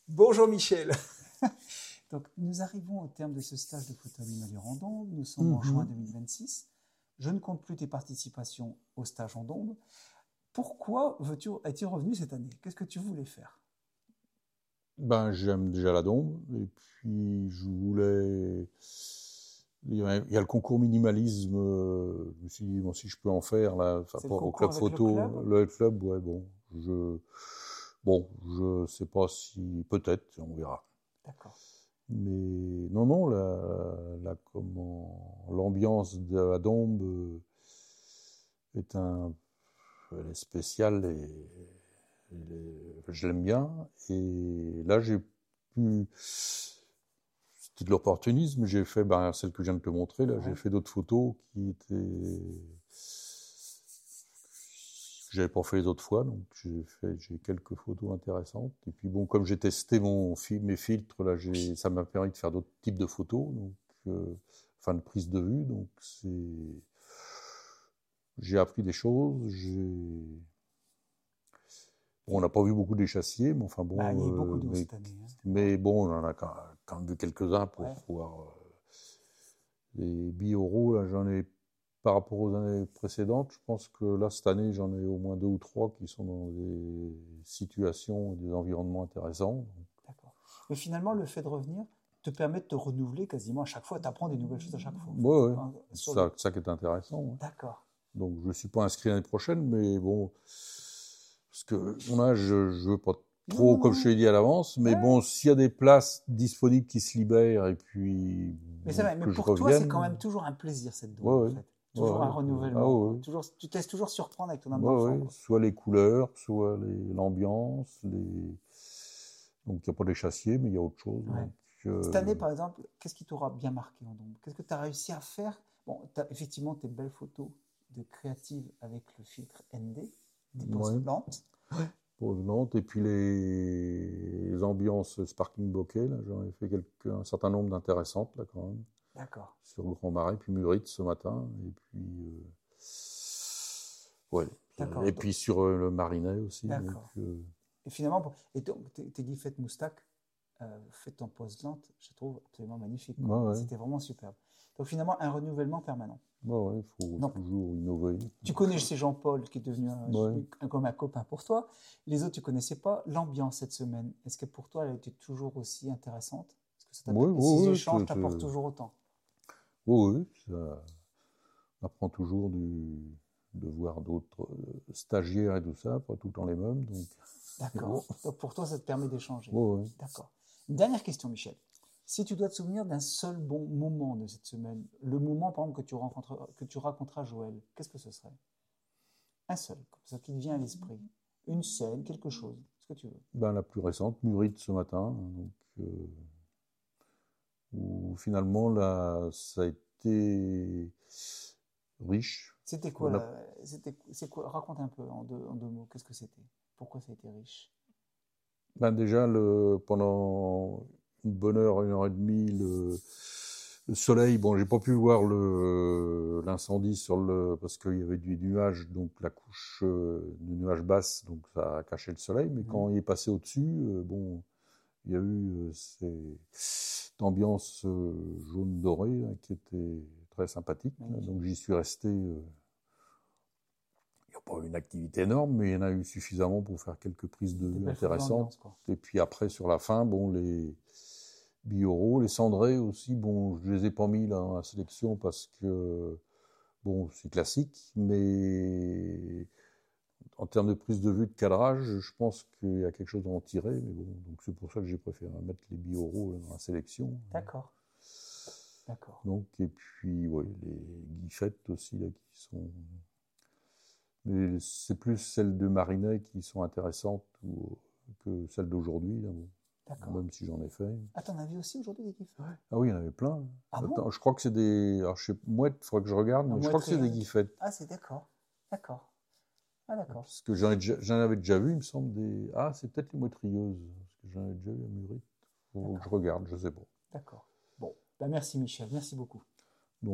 Bonjour Michel. Donc, nous arrivons au terme de ce stage de photo animalière en Dombes. Nous sommes en juin 2026. Je ne compte plus tes participations au stage en Dombes. Pourquoi es-tu revenu cette année? Qu'est-ce que tu voulais faire? Ben, j'aime déjà la Dombe, et puis je voulais... Il y a le concours minimalisme, je me suis dit, bon, si je peux en faire, là, par C'est le rapport au concours club avec le photo, club? le club, ouais, je sais pas si, peut-être, on verra. D'accord. Mais non, l'ambiance de la Dombe est elle est spéciale je l'aime bien. Et là, j'ai pu, c'était de l'opportunisme, j'ai fait celle que je viens de te montrer, là, j'ai fait d'autres photos que j'avais pas fait les autres fois, donc j'ai quelques photos intéressantes. Et puis bon, comme j'ai testé mes filtres, là, ça m'a permis de faire d'autres types de photos, donc, de prise de vue, donc j'ai appris des choses, on n'a pas vu beaucoup d'échassiers, mais enfin Bah, il y a eu beaucoup bon, d'eau cette année. mais bon, on en a quand même vu quelques-uns pour pouvoir. Les bi-oraux, là, j'en ai, par rapport aux années précédentes, je pense que là, cette année, j'en ai au moins 2 ou 3 qui sont dans des situations et des environnements intéressants. D'accord. Mais finalement, le fait de revenir te permet de te renouveler quasiment à chaque fois. Tu apprends des nouvelles choses à chaque fois. Ouais. Sur Ça qui est intéressant. Ouais. D'accord. Donc, je ne suis pas inscrit l'année prochaine, mais bon, parce que je veux pas trop, comme je te l'ai dit à l'avance, mais bon, s'il y a des places disponibles qui se libèrent et puis Mais c'est vrai, mais que je pour toi, c'est quand revienne. même toujours un plaisir cette Dombe, en fait. Toujours un renouvellement. Toujours, tu te laisses toujours surprendre avec ton âme d'enfant. Soit les couleurs, soit l'ambiance, donc il n'y a pas d'échassier, mais il y a autre chose. Ouais. Donc, Cette année, par exemple, qu'est-ce qui t'aura bien marqué en Dombe? Qu'est-ce que tu as réussi à faire? Bon, effectivement tes belles photos de créatives avec le filtre ND, tes poses lentes. Pose Nantes, et puis les ambiances sparkling bokeh, là, j'en ai fait un certain nombre d'intéressantes, là, quand même. D'accord. Sur le Grand Marais, puis Murit ce matin, et puis... ouais. Et puis sur le Marinet aussi. D'accord. Donc, et finalement, et donc, tes guiffettes moustaques faites en pose lente, je trouve absolument magnifique. C'était vraiment superbe. Donc finalement, un renouvellement permanent. Il faut toujours innover. Tu connais chez Jean-Paul, qui est devenu comme un copain pour toi. Les autres, tu ne connaissais pas. L'ambiance cette semaine, est-ce que pour toi, elle a été toujours aussi intéressante? Est-ce que ces échanges t'apportent toujours autant? Oui, ça apprend toujours de voir d'autres stagiaires et tout ça, pas tout le temps les mêmes. D'accord. Donc pour toi, ça te permet d'échanger. Oui. D'accord. Dernière question, Michel. Si tu dois te souvenir d'un seul bon moment de cette semaine, le moment par exemple que tu raconteras à Joël, qu'est-ce que ce serait? Un seul, comme ça qui te vient à l'esprit. Une scène, quelque chose, ce que tu veux. La plus récente, Murit ce matin, donc, où finalement là, ça a été riche. C'était quoi raconte un peu en deux mots, qu'est-ce que c'était? Pourquoi ça a été riche? Déjà, pendant une bonne heure, 1 heure et demie, le soleil, bon, j'ai pas pu voir l'incendie parce qu'il y avait des nuages, donc la couche de nuages basse, donc ça a caché le soleil, mais quand il est passé au-dessus, bon, il y a eu cette ambiance jaune dorée là, qui était très sympathique. Là, donc j'y suis resté. Il n'y a pas eu une activité énorme, mais il y en a eu suffisamment pour faire quelques prises de vue intéressantes. Et puis après, sur la fin, bon, les bi-oraux, les cendrés aussi, bon, je les ai pas mis là dans la sélection parce que, bon, c'est classique, mais en termes de prise de vue, de cadrage, je pense qu'il y a quelque chose à en tirer, mais bon, donc c'est pour ça que j'ai préféré mettre les bi-oraux dans la sélection. D'accord. D'accord. Donc, et puis, oui, les guiffettes aussi, là, qui sont... Mais c'est plus celles de Marinet qui sont intéressantes que celles d'aujourd'hui, là, bon. Même si j'en ai fait. Ah, t'en avais aussi aujourd'hui des guiffettes? Ah oui, il y en avait plein. Ah Attends, bon? je crois que c'est des... Alors, je sais, mouettes, il faudrait que je regarde, mais je crois que c'est des guiffettes. Ah, c'est d'accord. D'accord. Ah, d'accord. Parce que j'en avais déjà vu, il me semble, des... Ah, c'est peut-être les mouetrieuses, parce que j'en avais déjà vu à Murit. Faut que je regarde, je sais pas. D'accord. Bon, merci Michel, merci beaucoup.